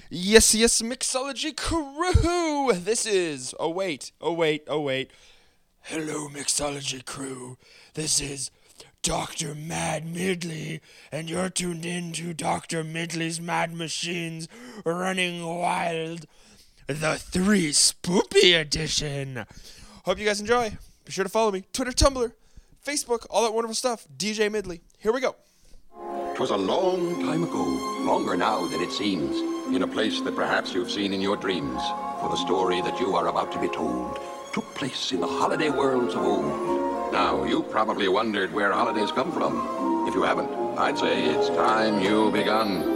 Yes, yes, Mixology crew! This is. Oh, wait. Hello, Mixology crew. This is Dr. Mad Midley, and you're tuned in to Dr. Midley's Mad Machines Running Wild, the 3 Spoopy Edition. Hope you guys enjoy. Be sure to follow me. Twitter, Tumblr, Facebook, all that wonderful stuff. DJ Midley. Here we go. 'Twas a long time ago, longer now than it seems, in a place that perhaps you've seen in your dreams, for the story that you are about to be told took place in the holiday worlds of old. Now, you probably wondered where holidays come from. If you haven't, I'd say it's time you begun.